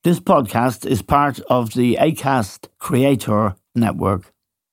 This podcast is part of the Acast Creator Network.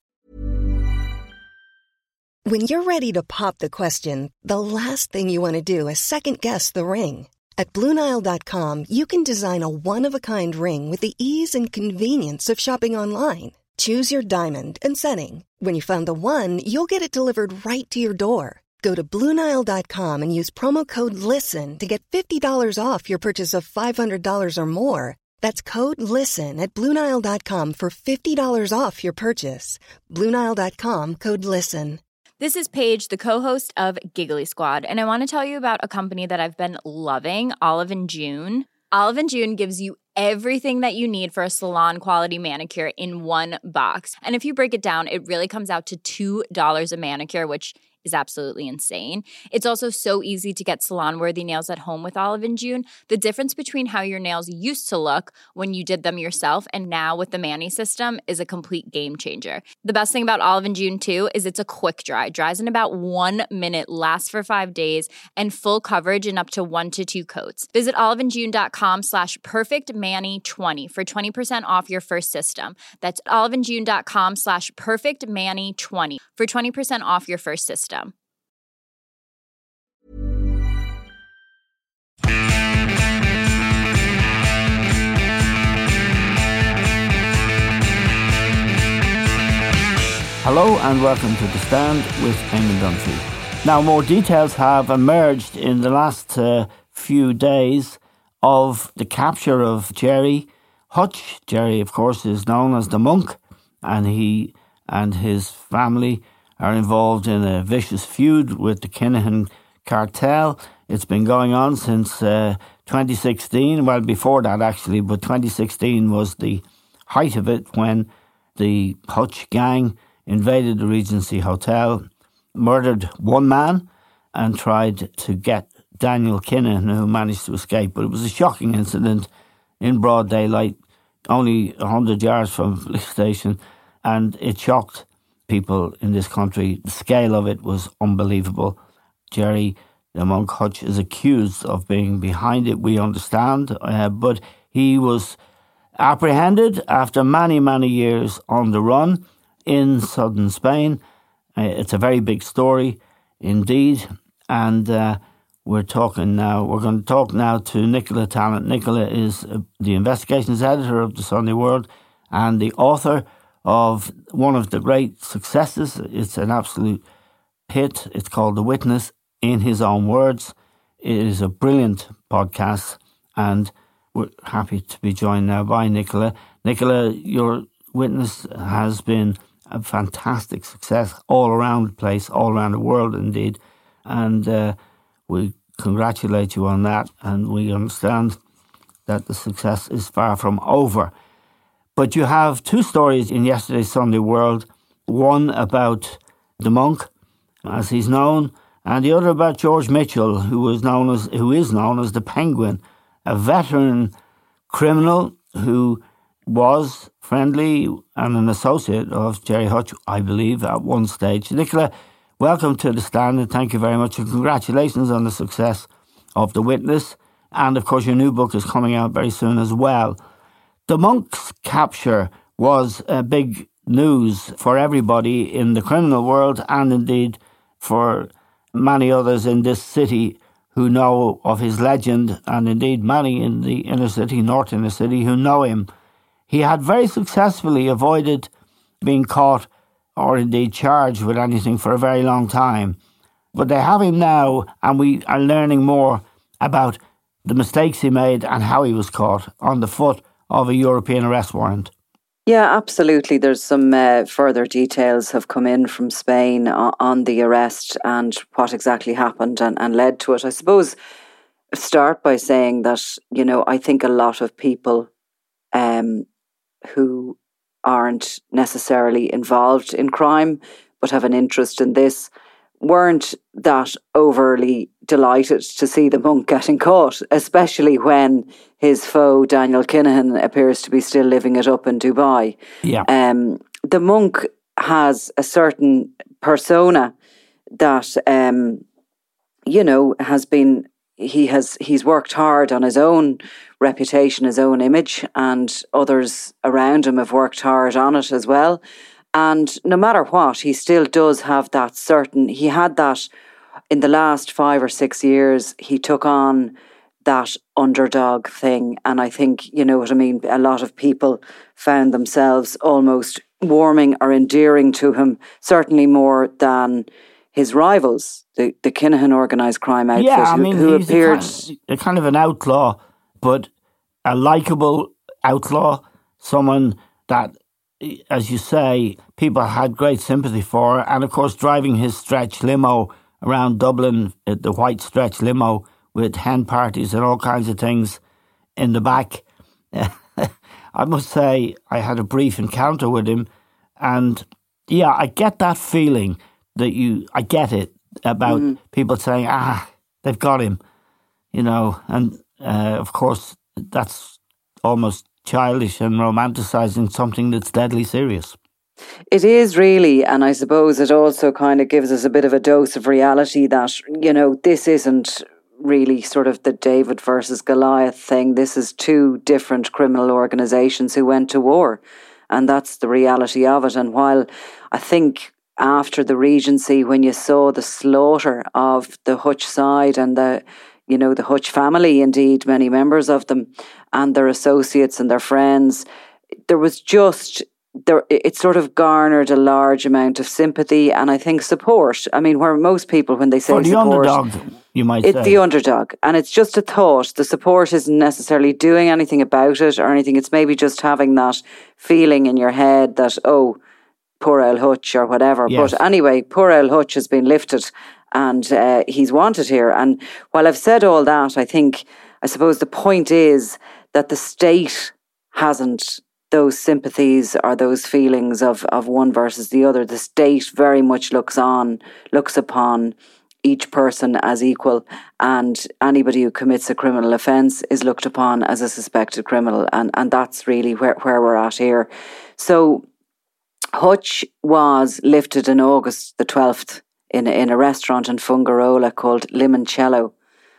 When you're ready to pop the question, the last thing you want to do is second-guess the ring. At BlueNile.com, you can design a one-of-a-kind ring with the ease and convenience of shopping online. Choose your diamond and setting. When you find the one, you'll get it delivered right to your door. Go to BlueNile.com and use promo code LISTEN to get $50 off your purchase of $500 or more. That's code LISTEN at BlueNile.com for $50 off your purchase. BlueNile.com, code LISTEN. This is Paige, the co-host of Giggly Squad, and I want to tell you about a company that I've been loving, Olive & June. Olive & June gives you everything that you need for a salon-quality manicure in one box. And if you break it down, it really comes out to $2 a manicure, which is absolutely insane. It's also so easy to get salon-worthy nails at home with Olive & June. The difference between how your nails used to look when you did them yourself and now with the Mani system is a complete game changer. The best thing about Olive & June, too, is it's a quick dry. Dries in about 1 minute, lasts for 5 days, and full coverage in up to 1 to 2 coats. Visit oliveandjune.com/perfectmani20 for 20% off your first system. That's oliveandjune.com/perfectmani20 for 20% off your first system. Hello and welcome to The Stand with Eamon Dunphy. Now, more details have emerged in the last few days of the capture of Gerry Hutch. Gerry, of course, is known as the Monk, and he and his family are involved in a vicious feud with the Kinahan cartel. It's been going on since 2016. Well, before that, actually, but 2016 was the height of it when the Hutch gang invaded the Regency Hotel, murdered one man and tried to get Daniel Kinahan, who managed to escape. But it was a shocking incident in broad daylight, only 100 yards from the police station, and it shocked people in this country. The scale of it was unbelievable. Gerry, the Monk Hutch, is accused of being behind it, we understand, but he was apprehended after many, many years on the run in southern Spain. It's a very big story indeed, and we're going to talk now to Nicola Tallant. Nicola is the investigations editor of the Sunday World and the author of one of the great successes. It's an absolute hit. It's called The Witness, in his own words. It is a brilliant podcast, and we're happy to be joined now by Nicola. Nicola, your Witness has been a fantastic success all around the place, all around the world indeed, and we congratulate you on that, and we understand that the success is far from over. But you have two stories in yesterday's Sunday World, one about the Monk, as he's known, and the other about George Mitchell, who is known as the Penguin, a veteran criminal who was friendly and an associate of Gerry Hutch, I believe, at one stage. Nicola, welcome to The Stand, and thank you very much, and congratulations on the success of The Witness. And, of course, your new book is coming out very soon as well. The Monk's capture was big news for everybody in the criminal world, and indeed for many others in this city who know of his legend, and indeed many in the inner city, north inner city, who know him. He had very successfully avoided being caught or indeed charged with anything for a very long time. But they have him now, and we are learning more about the mistakes he made and how he was caught on the foot of a European arrest warrant. Yeah, absolutely. There's some further details have come in from Spain on the arrest and what exactly happened and led to it. I suppose start by saying that, I think a lot of people who aren't necessarily involved in crime but have an interest in this weren't that overly delighted to see the Monk getting caught, especially when his foe, Daniel Kinahan, appears to be still living it up in Dubai. Yeah. The Monk has a certain persona that, has been he's worked hard on his own reputation, his own image, and others around him have worked hard on it as well. And no matter what, he still does have that he had that in the last 5 or 6 years. He took on that underdog thing. And I think, you know what I mean, a lot of people found themselves almost warming or endearing to him, certainly more than his rivals, the Kinahan organised crime outfit, who appeared... a kind of an outlaw, but a likeable outlaw, someone that, as you say, people had great sympathy for. And of course, driving his stretch limo around Dublin, the white stretch limo with hen parties and all kinds of things in the back. I must say, I had a brief encounter with him, and yeah, I get that feeling I get it about people saying, they've got him, you know, and of course, that's almost childish and romanticising something that's deadly serious. It is really, and I suppose it also kind of gives us a bit of a dose of reality that, you know, this isn't really sort of the David versus Goliath thing. This is two different criminal organisations who went to war, and that's the reality of it. And while I think after the Regency, when you saw the slaughter of the Hutch side and the Hutch family, indeed many members of them, and their associates and their friends, it sort of garnered a large amount of sympathy and I think support. I mean, where most people, when they say for the support, underdog, you might say. It's the underdog, and it's just a thought. The support isn't necessarily doing anything about it or anything. It's maybe just having that feeling in your head that, oh, poor old Hutch or whatever. Yes. But anyway, poor old Hutch has been lifted and he's wanted here. And while I've said all that, I suppose the point is that the state hasn't those sympathies or those feelings of one versus the other. The state very much looks upon each person as equal, and anybody who commits a criminal offence is looked upon as a suspected criminal, and that's really where we're at here. So Hutch was lifted on August the 12th in a restaurant in Fungarola called Limoncello.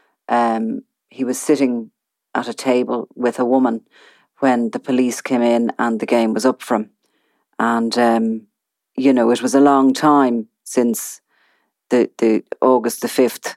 He was sitting at a table with a woman when the police came in and the game was up for him. And, it was a long time since the August the 5th,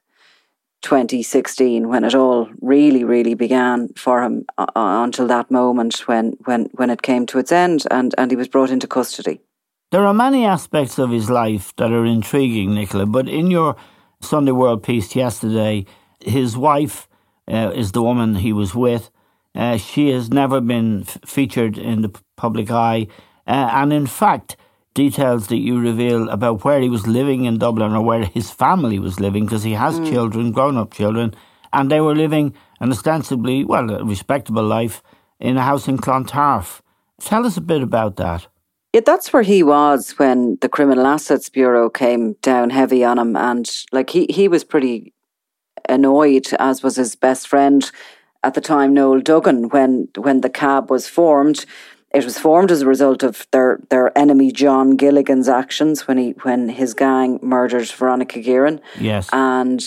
2016, when it all really, really began for him until that moment when it came to its end and he was brought into custody. There are many aspects of his life that are intriguing, Nicola, but in your Sunday World piece yesterday, his wife is the woman he was with. She has never been featured in the public eye. And in fact, details that you reveal about where he was living in Dublin or where his family was living, because he has children, grown-up children, and they were living an ostensibly, a respectable life in a house in Clontarf. Tell us a bit about that. Yeah, that's where he was when the Criminal Assets Bureau came down heavy on him. And he was pretty annoyed, as was his best friend at the time, Noel Duggan, when the CAB was formed. It was formed as a result of their enemy John Gilligan's actions when his gang murdered Veronica Guerin. Yes. And,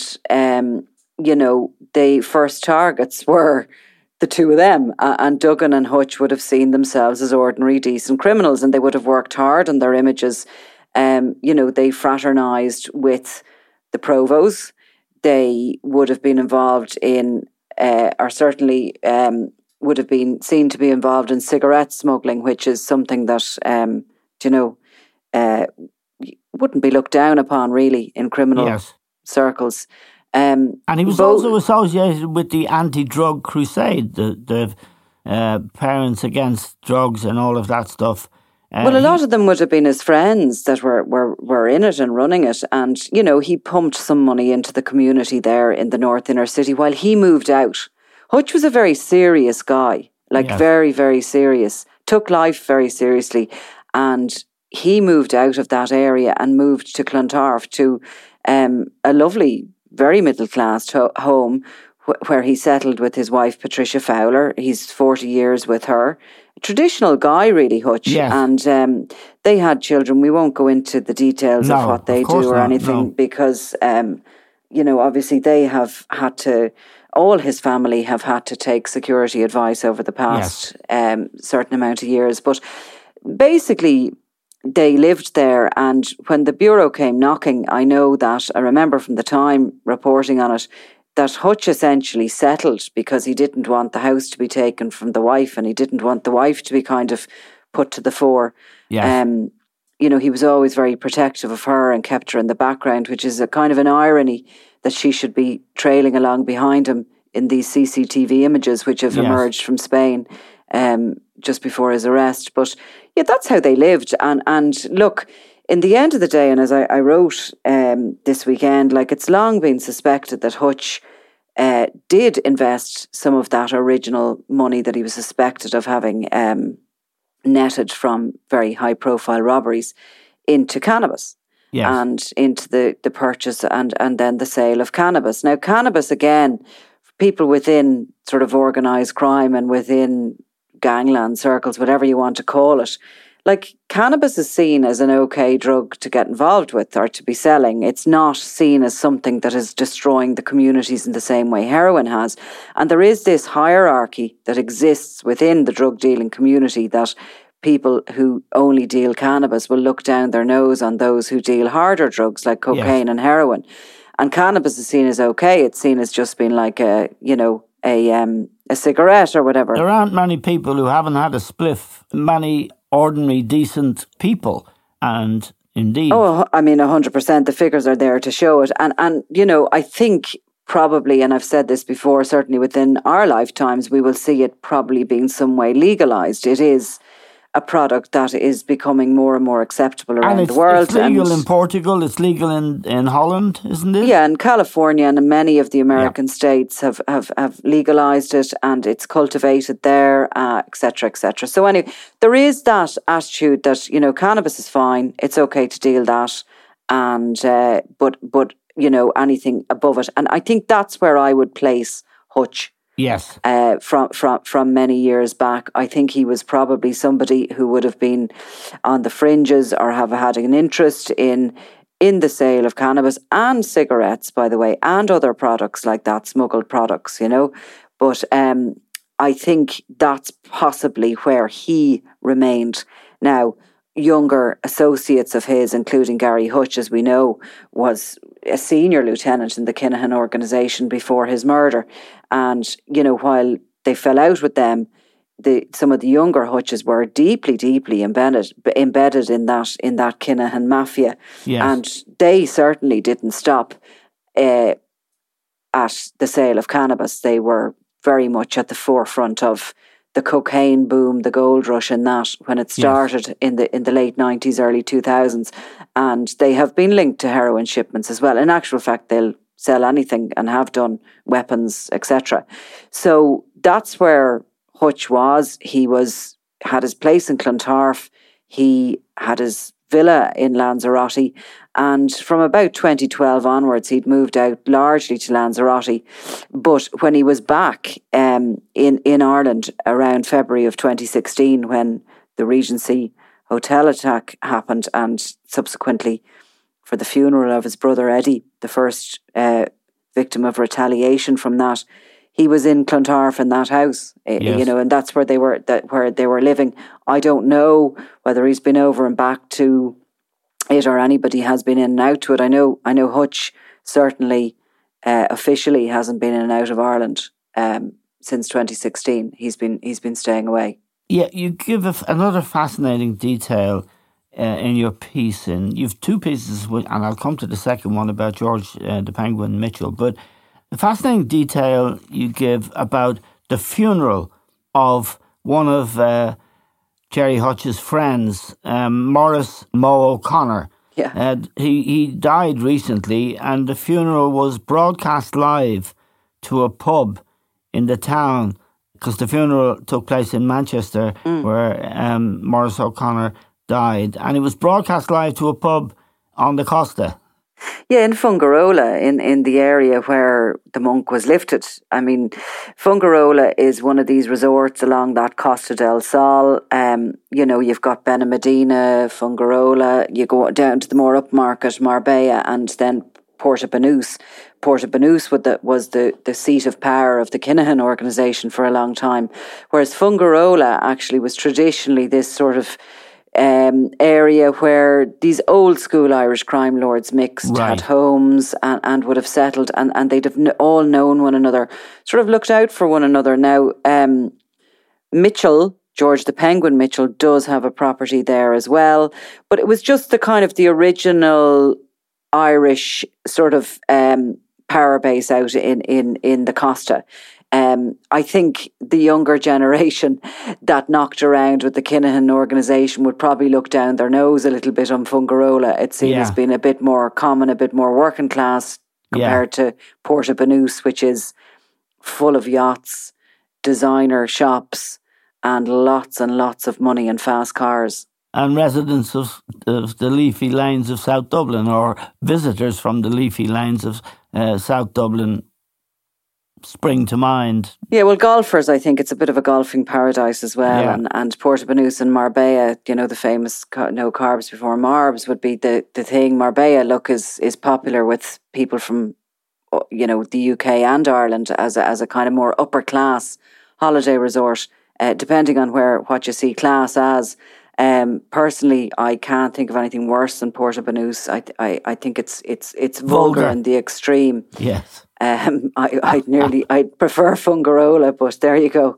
the first targets were the two of them. And Duggan and Hutch would have seen themselves as ordinary, decent criminals, and they would have worked hard on their images. They fraternised with the Provos. They would have been involved in, or certainly would have been seen to be involved in cigarette smuggling, which is something that, wouldn't be looked down upon really in criminal circles. And he was also associated with the anti-drug crusade, the Parents Against Drugs and all of that stuff. Well, a lot of them would have been his friends that were in it and running it. And, he pumped some money into the community there in the North Inner City while he moved out. Hutch was a very serious guy, very, very serious, took life very seriously. And he moved out of that area and moved to Clontarf, to a lovely, very middle-class home where he settled with his wife, Patricia Fowler. He's 40 years with her. Traditional guy, really, Hutch. Yes. And they had children. We won't go into the details of what they do or anything because, obviously they have had to, all his family have had to take security advice over the past certain amount of years. But basically, they lived there, and when the Bureau came knocking, I remember from the time reporting on it, that Hutch essentially settled because he didn't want the house to be taken from the wife, and he didn't want the wife to be kind of put to the fore. Yes. He was always very protective of her and kept her in the background, which is a kind of an irony that she should be trailing along behind him in these CCTV images which have emerged from Spain just before his arrest. But yeah, that's how they lived. And look, in the end of the day, and as I wrote this weekend, it's long been suspected that Hutch did invest some of that original money that he was suspected of having netted from very high-profile robberies into cannabis. Yes. And into the purchase and then the sale of cannabis. Now, cannabis, again, for people within sort of organised crime and within gangland circles, whatever you want to call it, cannabis is seen as an okay drug to get involved with or to be selling. It's not seen as something that is destroying the communities in the same way heroin has. And there is this hierarchy that exists within the drug dealing community that people who only deal cannabis will look down their nose on those who deal harder drugs like cocaine and heroin. And cannabis is seen as okay. It's seen as just being like a cigarette or whatever. There aren't many people who haven't had a spliff. Many ordinary, decent people. And indeed. Oh, I mean, 100%. The figures are there to show it. And I think probably, and I've said this before, certainly within our lifetimes, we will see it probably being some way legalised. It is a product that is becoming more and more acceptable around the world. It's legal in Portugal, it's legal in Holland, isn't it? Yeah, in California and in many of the American states have legalised it, and it's cultivated there, etc., etc. So anyway, there is that attitude that, cannabis is fine, it's okay to deal that, and but anything above it. And I think that's where I would place Hutch. Yes. From many years back. I think he was probably somebody who would have been on the fringes or have had an interest in the sale of cannabis and cigarettes, by the way, and other products like that, smuggled products, But I think that's possibly where he remained. Now, younger associates of his, including Gary Hutch, as we know, was a senior lieutenant in the Kinahan organisation before his murder. And, while they fell out with them, some of the younger Hutches were deeply, deeply embedded in that Kinahan mafia. Yes. And they certainly didn't stop at the sale of cannabis. They were very much at the forefront of the cocaine boom, the gold rush in that, when it started in the late 90s, early 2000s. And they have been linked to heroin shipments as well. In actual fact, they'll sell anything and have done, weapons, etc. So that's where Hutch was. He had his place in Clontarf. He had his villa in Lanzarote. And from about 2012 onwards, he'd moved out largely to Lanzarote. But when he was back in Ireland around February of 2016, when the Regency hotel attack happened, and subsequently for the funeral of his brother Eddie, the first victim of retaliation from that, he was in Clontarf in that house, and that's where they were living. I don't know whether he's been over and back to it or anybody has been in and out to it. I know Hutch certainly officially hasn't been in and out of Ireland since 2016. He's been staying away. Yeah, you give another fascinating detail in your piece, and you've two pieces, and I'll come to the second one about George the Penguin Mitchell, but the fascinating detail you give about the funeral of one of Gerry Hutch's friends, Maurice Mo O'Connor. Yeah. He died recently, and the funeral was broadcast live to a pub in the town, because the funeral took place in Manchester, where Maurice O'Connor died, and it was broadcast live to a pub on the Costa. Yeah, in Fungarola, in the area where the monk was lifted. I mean, Fungarola is one of these resorts along that Costa del Sol. You've got Benamedina, Fungarola, you go down to the more upmarket Marbella, and then Portabanus. Portabanus was the seat of power of the Kinahan organisation for a long time, whereas Fungarola actually was traditionally this sort of area where these old school Irish crime lords mixed, had homes and would have settled, and they'd have all known one another, sort of looked out for one another. Now, Mitchell, George the Penguin Mitchell, does have a property there as well, but it was just the kind of the original Irish sort of power base out in the Costa. I think the younger generation that knocked around with the Kinahan organisation would probably look down their nose a little bit on Fungarola. It's seen as being a bit more common, a bit more working class compared to Portabanus, which is full of yachts, designer shops, and lots of money and fast cars. And residents of the leafy lanes of South Dublin, or visitors from the leafy lanes of South Dublin, spring to mind. Yeah, well, golfers, I think it's a bit of a golfing paradise as well. Yeah. And Portabanus and Marbella, the famous no carbs before Marbs would be the thing. Marbella, look, is popular with people from, the UK and Ireland as a kind of more upper class holiday resort, depending on what you see class as. Personally, I can't think of anything worse than Portabanus. I think it's vulgar in the extreme. Yes. I'd prefer Fungarola, but there you go.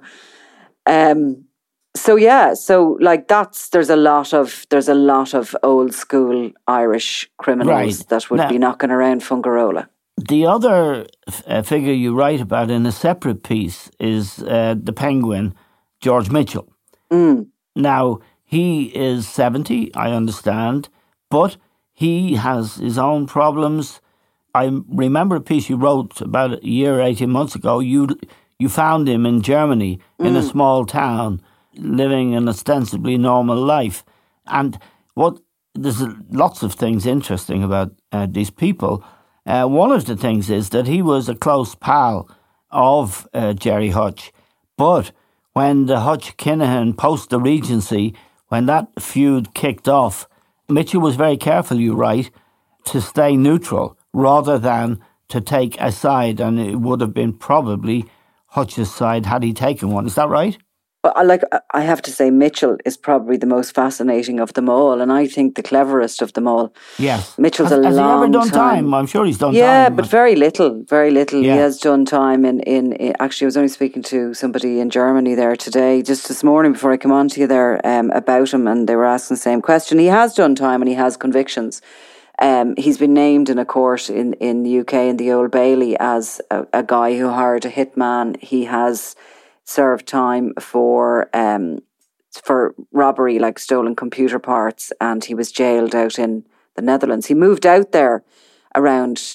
So like there's a lot of old school Irish criminals that would be knocking around Fungarola. The other figure you write about in a separate piece is the Penguin, George Mitchell. Now, he is 70, I understand, but he has his own problems. I remember a piece you wrote about a year, 18 months ago. You found him in Germany, in a small town, living an ostensibly normal life. And there's lots of things interesting about these people. One of the things is that he was a close pal of Gerry Hutch. But when the Hutch-Kinahan post the Regency, when that feud kicked off, Mitchell was very careful, you write, to stay neutral rather than to take a side, and it would have been probably Hutch's side had he taken one. Is that right? Well, I have to say Mitchell is probably the most fascinating of them all, and I think the cleverest of them all. Yes. Mitchell's has he ever done time? I'm sure he's done time. Yeah, but very little. Yeah. He has done time in actually, I was only speaking to somebody in Germany there today, just this morning before I come on to you there, about him, and they were asking the same question. He has done time and he has convictions. He's been named in a court in the UK in the Old Bailey as a guy who hired a hitman. He has served time for robbery, like stolen computer parts, and he was jailed out in the Netherlands. He moved out there around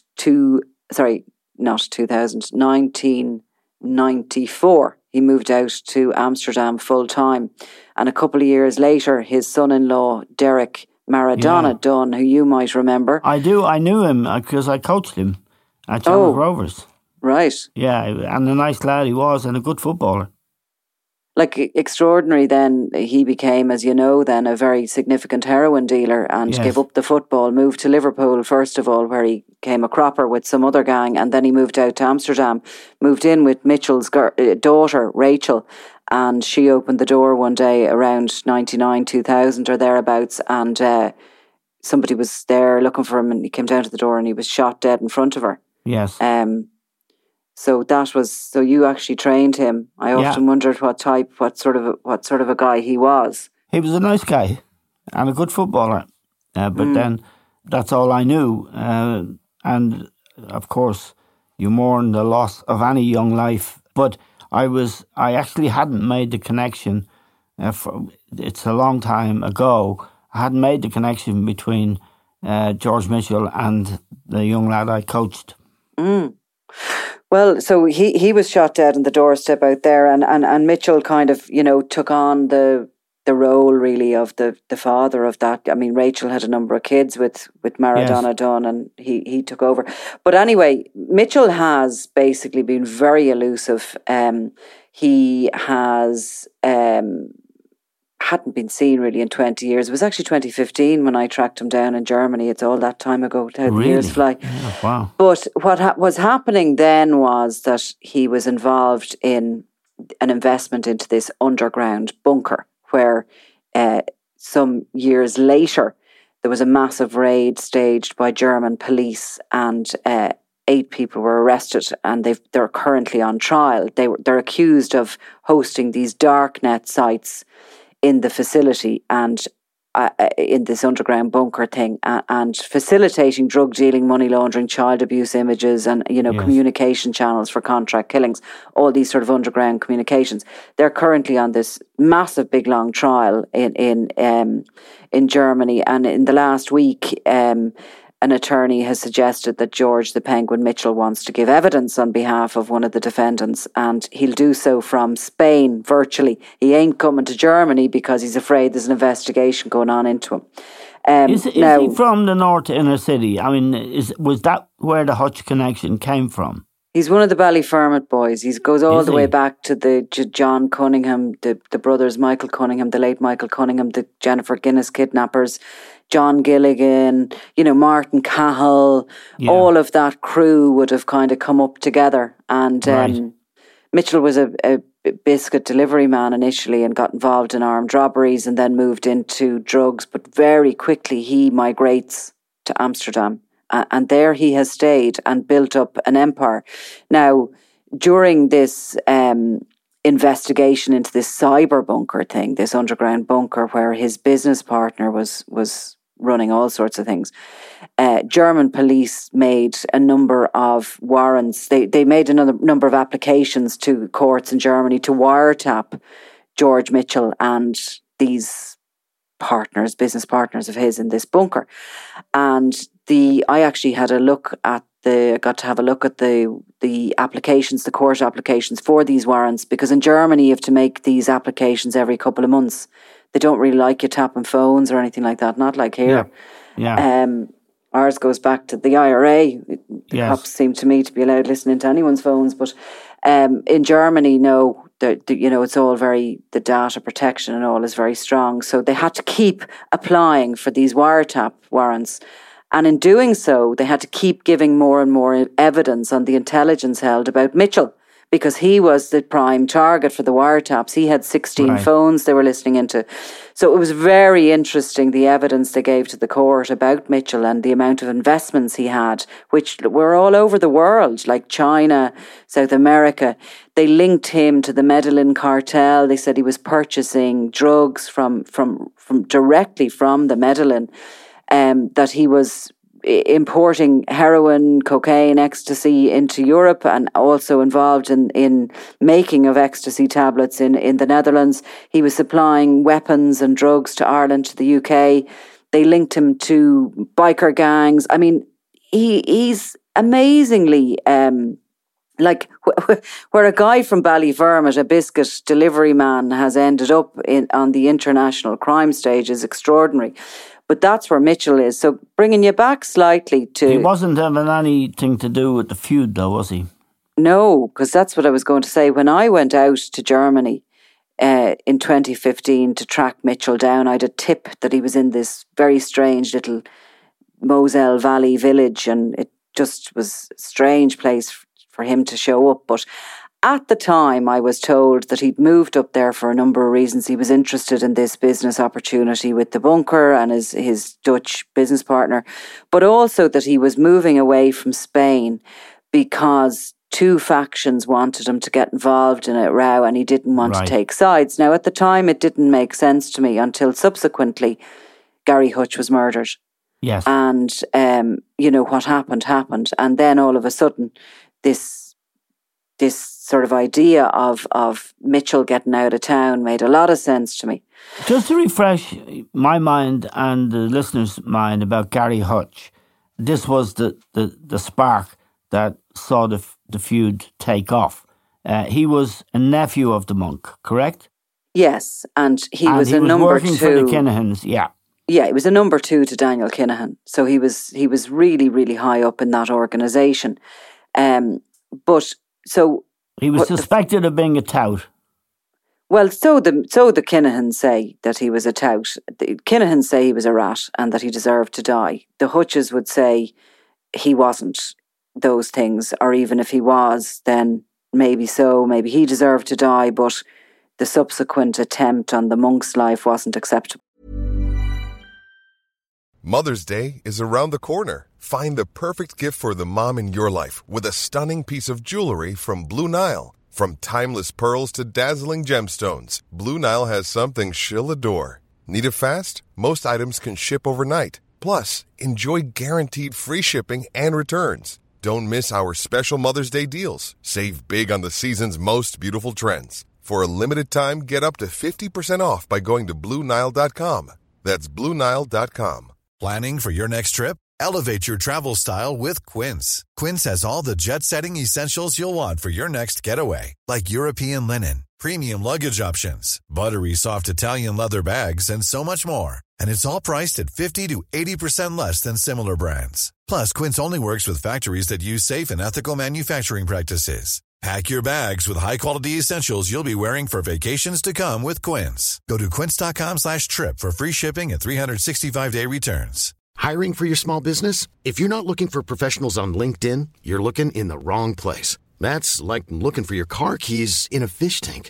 1994. He moved out to Amsterdam full time, and a couple of years later, his son-in-law Derek Maradona Dunn, who you might remember. I do. I knew him because I coached him at Shamrock Rovers. Right. Yeah, and a nice lad he was, and a good footballer. Like, extraordinary then, he became, as you know, then a very significant heroin dealer and gave up the football, moved to Liverpool first of all, where he came a cropper with some other gang, and then he moved out to Amsterdam, moved in with Mitchell's daughter, Rachel, and she opened the door one day around 99, 2000 or thereabouts, and somebody was there looking for him, and he came down to the door and he was shot dead in front of her. Yes. So you actually trained him. I often wondered what sort of a guy he was. He was a nice guy and a good footballer. But then that's all I knew. And of course, you mourn the loss of any young life. But I actually hadn't made the connection. It's a long time ago. I hadn't made the connection between George Mitchell and the young lad I coached. Well, so he was shot dead on the doorstep out there, and Mitchell kind of, took on the role really of the father of that. I mean, Rachel had a number of kids with Maradona Dunn, and he took over. But anyway, Mitchell has basically been very elusive. He has hadn't been seen really in 20 years. It was actually 2015 when I tracked him down in Germany. It's all that time ago, how the years fly. Yeah, wow. But what was happening then was that he was involved in an investment into this underground bunker where some years later there was a massive raid staged by German police, and 8 people were arrested, and they're currently on trial. They're accused of hosting these darknet sites in the facility and in this underground bunker thing, and facilitating drug dealing, money laundering, child abuse images, and communication channels for contract killings. All these sort of underground communications. They're currently on this massive, big, long trial in Germany, and in the last week, an attorney has suggested that George the Penguin Mitchell wants to give evidence on behalf of one of the defendants, and he'll do so from Spain virtually. He ain't coming to Germany because he's afraid there's an investigation going on into him. Is he from the North Inner City? I mean, was that where the Hutch connection came from? He's one of the Ballyfermot boys. He goes all the way back to the John Cunningham, the brothers Michael Cunningham, the late Michael Cunningham, the Jennifer Guinness kidnappers, John Gilligan, Martin Cahill, all of that crew would have kind of come up together. And Mitchell was a biscuit delivery man initially and got involved in armed robberies and then moved into drugs. But very quickly he migrates to Amsterdam. And there he has stayed and built up an empire. Now, during this investigation into this cyber bunker thing, this underground bunker where his business partner was running all sorts of things, German police made a number of warrants. They made another number of applications to courts in Germany to wiretap George Mitchell and these business partners of his in this bunker. And I actually got to have a look at the applications, the court applications for these warrants, because in Germany you have to make these applications every couple of months. They don't really like you tapping phones or anything like that, not like here. Yeah. Ours goes back to the IRA. The cops seem to me to be allowed listening to anyone's phones, but in Germany, no. It's all the data protection and all is very strong. So they had to keep applying for these wiretap warrants. And in doing so, they had to keep giving more and more evidence on the intelligence held about Mitchell, because he was the prime target for the wiretaps. He had 16 phones they were listening into. So it was very interesting, the evidence they gave to the court about Mitchell and the amount of investments he had, which were all over the world, like China, South America. They linked him to the Medellin cartel. They said he was purchasing drugs from directly from the Medellin, that he was importing heroin, cocaine, ecstasy into Europe, and also involved in making of ecstasy tablets in the Netherlands. He was supplying weapons and drugs to Ireland, to the UK. They linked him to biker gangs. I mean, he's amazingly where a guy from Ballyfermot, a biscuit delivery man, has ended up on the international crime stage is extraordinary. But that's where Mitchell is. So bringing you back slightly to... He wasn't having anything to do with the feud, though, was he? No, because that's what I was going to say. When I went out to Germany in 2015 to track Mitchell down, I had a tip that he was in this very strange little Moselle Valley village, and it just was a strange place for him to show up. But at the time, I was told that he'd moved up there for a number of reasons. He was interested in this business opportunity with the bunker and his Dutch business partner, but also that he was moving away from Spain because 2 factions wanted him to get involved in a row and he didn't want to take sides. Now, at the time, it didn't make sense to me until subsequently Gary Hutch was murdered. Yes. And, what happened. And then all of a sudden, this sort of idea of Mitchell getting out of town made a lot of sense to me. Just to refresh my mind and the listeners' mind about Gary Hutch, this was the spark that saw the feud take off. He was a nephew of the monk, correct? Yes, and he was a number working 2 for the Kinahans, yeah. Yeah, he was a number 2 to Daniel Kinahan. So he was really, really high up in that organisation. He was suspected of being a tout. Well, so the Kinahans say that he was a tout. The Kinahans say he was a rat and that he deserved to die. The Hutches would say he wasn't those things, or even if he was, then maybe he deserved to die, but the subsequent attempt on the monk's life wasn't acceptable. Mother's Day is around the corner. Find the perfect gift for the mom in your life with a stunning piece of jewelry from Blue Nile. From timeless pearls to dazzling gemstones, Blue Nile has something she'll adore. Need it fast? Most items can ship overnight. Plus, enjoy guaranteed free shipping and returns. Don't miss our special Mother's Day deals. Save big on the season's most beautiful trends. For a limited time, get up to 50% off by going to BlueNile.com. That's BlueNile.com. Planning for your next trip? Elevate your travel style with Quince. Quince has all the jet-setting essentials you'll want for your next getaway, like European linen, premium luggage options, buttery soft Italian leather bags, and so much more. And it's all priced at 50 to 80% less than similar brands. Plus, Quince only works with factories that use safe and ethical manufacturing practices. Pack your bags with high-quality essentials you'll be wearing for vacations to come with Quince. Go to quince.com/trip for free shipping and 365-day returns. Hiring for your small business? If you're not looking for professionals on LinkedIn, you're looking in the wrong place. That's like looking for your car keys in a fish tank.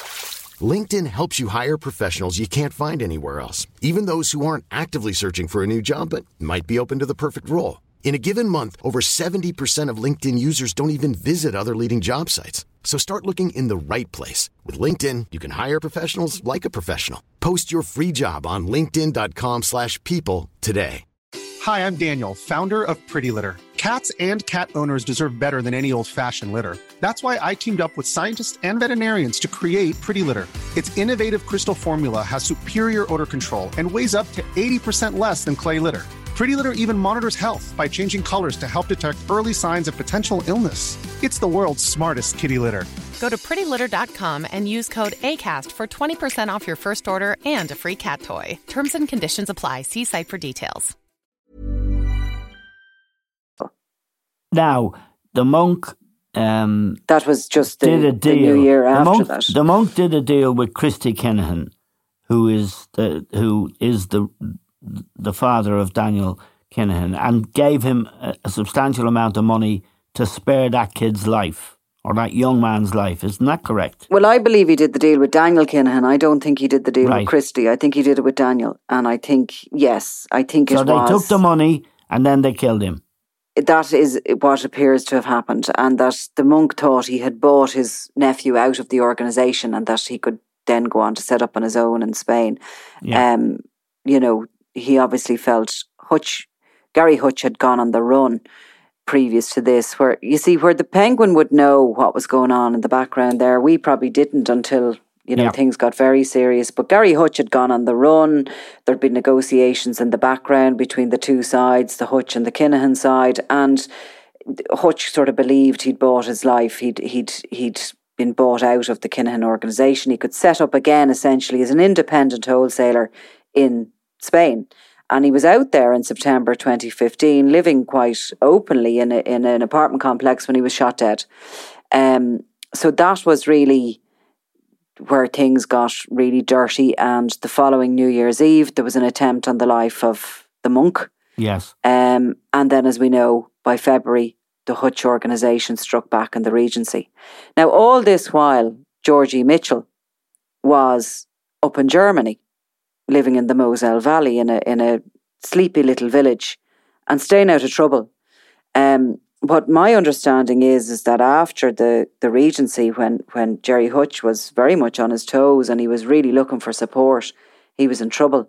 LinkedIn helps you hire professionals you can't find anywhere else, even those who aren't actively searching for a new job but might be open to the perfect role. In a given month, over 70% of LinkedIn users don't even visit other leading job sites. So start looking in the right place. With LinkedIn, you can hire professionals like a professional. Post your free job on linkedin.com/people today. Hi, I'm Daniel, founder of Pretty Litter. Cats and cat owners deserve better than any old-fashioned litter. That's why I teamed up with scientists and veterinarians to create Pretty Litter. Its innovative crystal formula has superior odor control and weighs up to 80% less than clay litter. Pretty Litter even monitors health by changing colors to help detect early signs of potential illness. It's the world's smartest kitty litter. Go to prettylitter.com and use code ACAST for 20% off your first order and a free cat toy. Terms and conditions apply. See site for details. Now, the monk that was just did a deal. The new year after that. The monk did a deal with Christy Kinahan, who is the father of Daniel Kinahan, and gave him a substantial amount of money to spare that kid's life, or that young man's life. Isn't that correct? Well, I believe he did the deal with Daniel Kinahan. I don't think he did the deal with Christy. I think he did it with Daniel. And I think, yes, I think it was. So they took the money and then they killed him. That is what appears to have happened, and that the monk thought he had bought his nephew out of the organisation and that he could then go on to set up on his own in Spain. Yeah. He obviously felt Gary Hutch had gone on the run previous to this, where the Penguin would know what was going on in the background there. We probably didn't until things got very serious. But Gary Hutch had gone on the run. There'd been negotiations in the background between the two sides, the Hutch and the Kinahan side, and Hutch sort of believed he'd bought his life. He'd been bought out of the Kinahan organisation. He could set up again essentially as an independent wholesaler in Spain. And he was out there in September 2015, living quite openly in an apartment complex when he was shot dead. So that was really where things got really dirty. And the following New Year's Eve, there was an attempt on the life of the monk. Yes. And then, as we know, by February, the Hutch organisation struck back in the Regency. Now, all this while, Georgie Mitchell was up in Germany, living in the Moselle Valley in a sleepy little village and staying out of trouble. But my understanding is that after the Regency, when Gerry Hutch was very much on his toes and he was really looking for support, he was in trouble.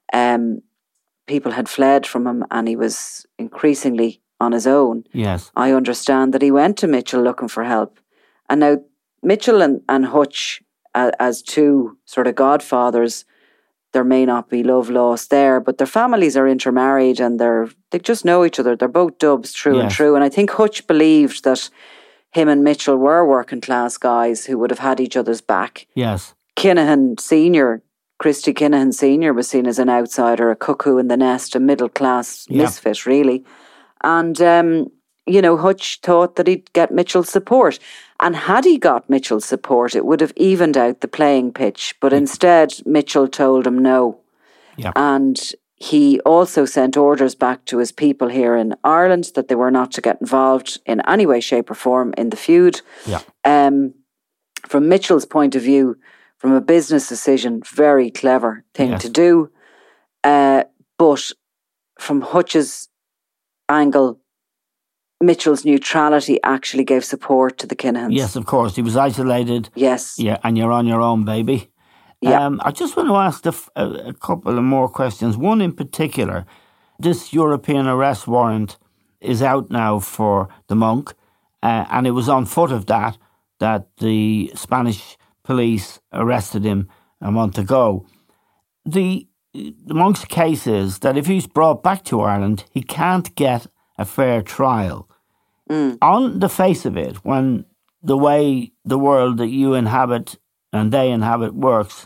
People had fled from him and he was increasingly on his own. Yes. I understand that he went to Mitchell looking for help. And now Mitchell and Hutch, as two sort of godfathers, there may not be love lost there, but their families are intermarried and they just know each other. They're both Dubs through and through. And I think Hutch believed that him and Mitchell were working class guys who would have had each other's back. Yes. Kinahan Sr., Christy Kinahan Sr. was seen as an outsider, a cuckoo in the nest, a middle class misfit really. And, Hutch thought that he'd get Mitchell's support. And had he got Mitchell's support, it would have evened out the playing pitch. But instead, Mitchell told him no. Yeah. And he also sent orders back to his people here in Ireland that they were not to get involved in any way, shape or form in the feud. Yeah. From Mitchell's point of view, from a business decision, very clever thing to do. But from Hutch's angle, Mitchell's neutrality actually gave support to the Kinahans. Yes, of course. He was isolated. Yes. Yeah, and you're on your own, baby. Yeah. I just want to ask a couple of more questions. One in particular, this European arrest warrant is out now for the monk, and it was on foot of that the Spanish police arrested him a month ago. The monk's case is that if he's brought back to Ireland, he can't get a fair trial. On the face of it, when the way the world that you inhabit and they inhabit works,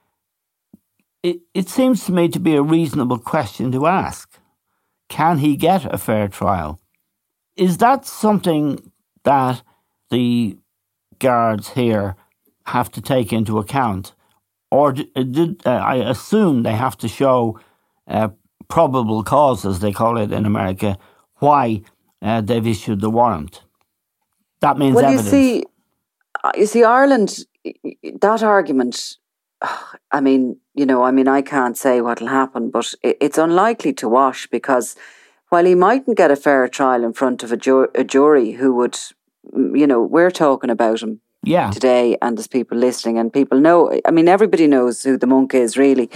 it seems to me to be a reasonable question to ask. Can he get a fair trial? Is that something that the guards here have to take into account? Or I assume they have to show probable cause, as they call it in America, why they've issued the warrant. That means evidence. You see, Ireland, that argument, I can't say what'll happen, but it's unlikely to wash, because while he mightn't get a fair trial in front of a jury who would, we're talking about him today, and there's people listening, and people know, everybody knows who the monk is, really.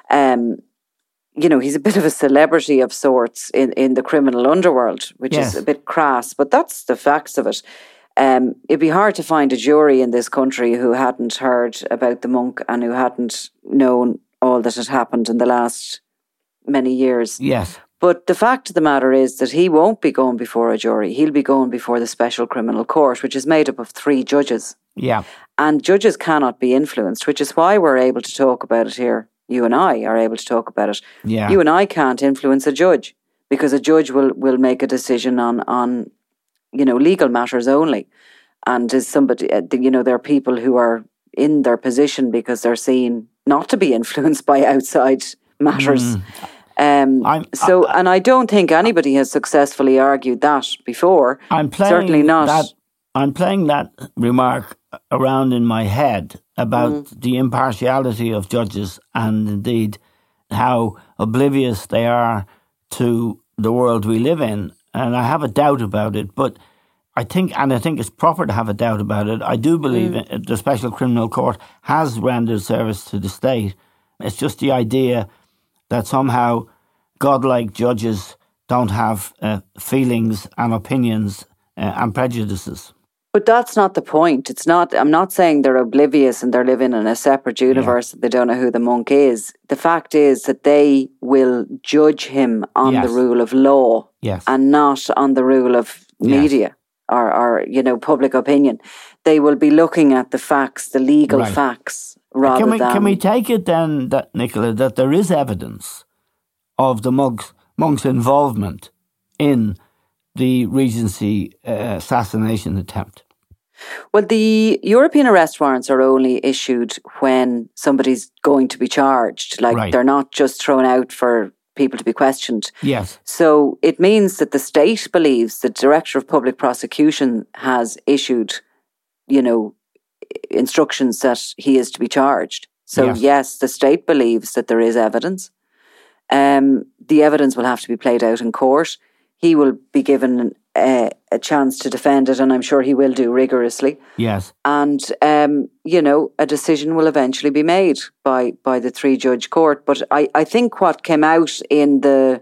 He's a bit of a celebrity of sorts in the criminal underworld, which is a bit crass, but that's the facts of it. It'd be hard to find a jury in this country who hadn't heard about the monk and who hadn't known all that had happened in the last many years. Yes. But the fact of the matter is that he won't be going before a jury. He'll be going before the Special Criminal Court, which is made up of 3 judges. Yeah. And judges cannot be influenced, which is why we're able to talk about it here. You and I are able to talk about it. Yeah. You and I can't influence a judge, because a judge will make a decision on legal matters only. And is somebody, there are people who are in their position because they're seen not to be influenced by outside matters. And I don't think anybody has successfully argued that before. Certainly not. I'm playing that remark around in my head about the impartiality of judges, and indeed how oblivious they are to the world we live in. And I have a doubt about it, but I think it's proper to have a doubt about it. I do believe the Special Criminal Court has rendered service to the state. It's just the idea that somehow godlike judges don't have feelings and opinions and prejudices. But that's not the point. It's not. I'm not saying they're oblivious and they're living in a separate universe that they don't know who the monk is. The fact is that they will judge him on the rule of law, and not on the rule of media or public opinion. They will be looking at the facts, the legal facts, rather than. Can we take it then, Nicola, that there is evidence of the monk's involvement in the Regency assassination attempt? Well, the European arrest warrants are only issued when somebody's going to be charged. They're not just thrown out for people to be questioned. Yes. So it means that the state believes the Director of Public Prosecution has issued, instructions that he is to be charged. So yes, the state believes that there is evidence. The evidence will have to be played out in court. He will be given a chance to defend it, and I'm sure he will do rigorously. Yes. And, a decision will eventually be made by the 3-judge court. But I think what came out in the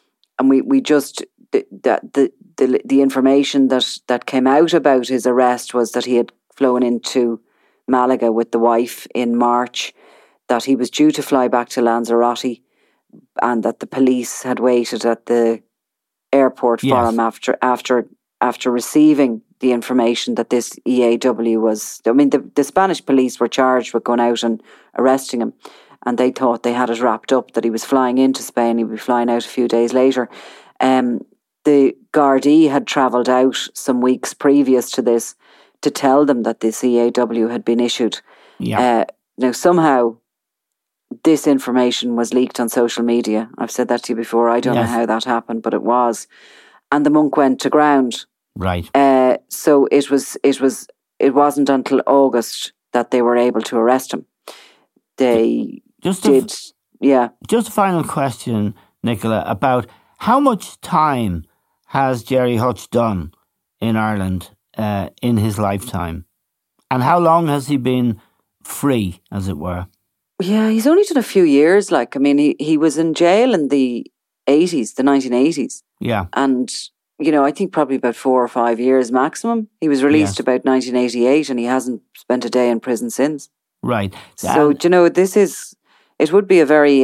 information that came out about his arrest was that he had flown into Malaga with the wife in March, that he was due to fly back to Lanzarote, and that the police had waited at the airport for him after receiving the information that this EAW was. The Spanish police were charged with going out and arresting him, and they thought they had it wrapped up that he was flying into Spain. He'd be flying out a few days later. the Gardaí had travelled out some weeks previous to this to tell them that the CAW had been issued. Yeah. Now, somehow, this information was leaked on social media. I've said that to you before. I don't know how that happened, but it was. And the monk went to ground. Right. So it wasn't until August that they were able to arrest him. They Just a final question, Nicola, about how much time has Gerry Hutch done in Ireland in his lifetime? And how long has he been free, as it were? Yeah, he's only done a few years. He was in jail in the 80s, the 1980s. Yeah. And, I think probably about 4 or 5 years maximum. He was released about 1988 and he hasn't spent a day in prison since. Right. So, it would be a very,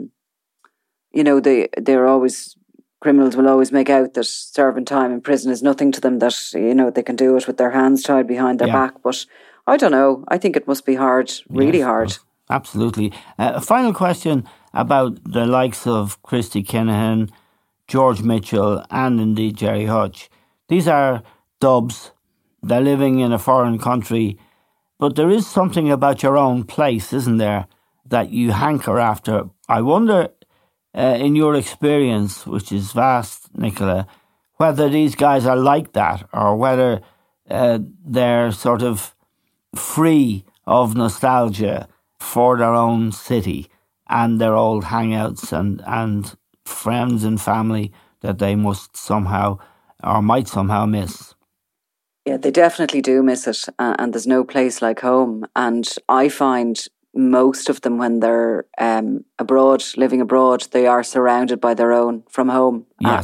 they're always, criminals will always make out that serving time in prison is nothing to them, that, they can do it with their hands tied behind their back. But I don't know. I think it must be hard, really hard. Absolutely. A final question about the likes of Christy Kinahan, George Mitchell, and indeed Gerry Hutch. These are dubs. They're living in a foreign country. But there is something about your own place, isn't there, that you hanker after. I wonder, in your experience, which is vast, Nicola, whether these guys are like that or whether they're sort of free of nostalgia for their own city and their old hangouts and friends and family that they must somehow or might somehow miss. Yeah, they definitely do miss it, and there's no place like home. And I find most of them, when they're living abroad, they are surrounded by their own from home. Yes.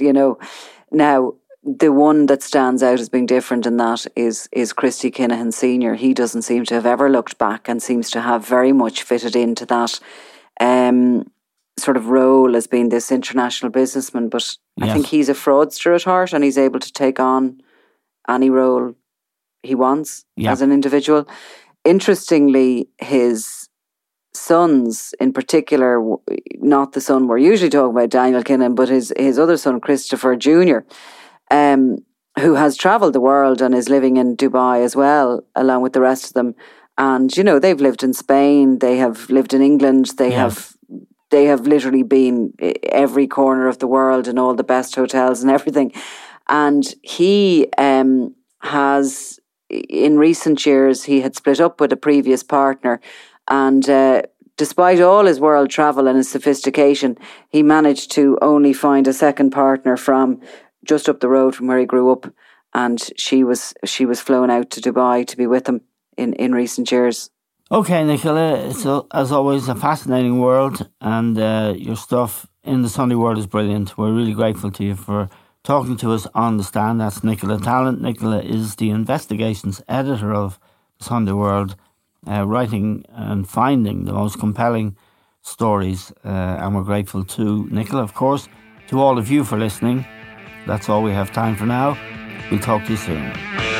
Now the one that stands out as being different in that is Christy Kinahan Sr. He doesn't seem to have ever looked back and seems to have very much fitted into that sort of role as being this international businessman. But I think he's a fraudster at heart, and he's able to take on any role he wants as an individual. Interestingly, his sons in particular, not the son we're usually talking about, Daniel Kinahan, but his other son, Christopher Jr., who has travelled the world and is living in Dubai as well, along with the rest of them. And, they've lived in Spain, they have lived in England, they have literally been every corner of the world in all the best hotels and everything. And he has, in recent years, he had split up with a previous partner. And despite all his world travel and his sophistication, he managed to only find a second partner from just up the road from where he grew up. And she was flown out to Dubai to be with him in recent years. Okay, Nicola, it's as always a fascinating world, and your stuff in the Sunday World is brilliant. We're really grateful to you for talking to us on The Stand. That's Nicola Tallant. Nicola is the investigations editor of the Sunday World, writing and finding the most compelling stories, and we're grateful to Nicola, of course, to all of you for listening. That's all we have time for now. We'll talk to you soon.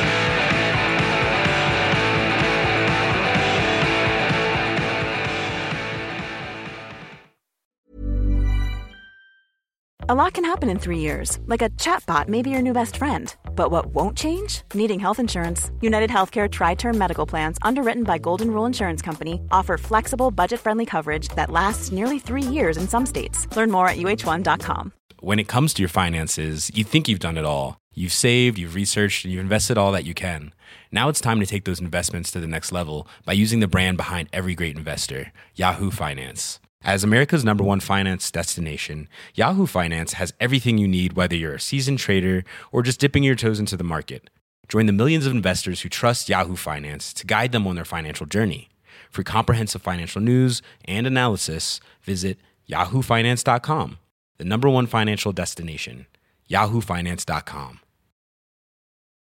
A lot can happen in 3 years, like a chatbot may be your new best friend. But what won't change? Needing health insurance. United Healthcare Tri-Term Medical Plans, underwritten by Golden Rule Insurance Company, offer flexible, budget-friendly coverage that lasts nearly 3 years in some states. Learn more at UH1.com. When it comes to your finances, you think you've done it all. You've saved, you've researched, and you've invested all that you can. Now it's time to take those investments to the next level by using the brand behind every great investor, Yahoo Finance. As America's #1 finance destination, Yahoo Finance has everything you need, whether you're a seasoned trader or just dipping your toes into the market. Join the millions of investors who trust Yahoo Finance to guide them on their financial journey. For comprehensive financial news and analysis, visit yahoofinance.com, the #1 financial destination, yahoofinance.com.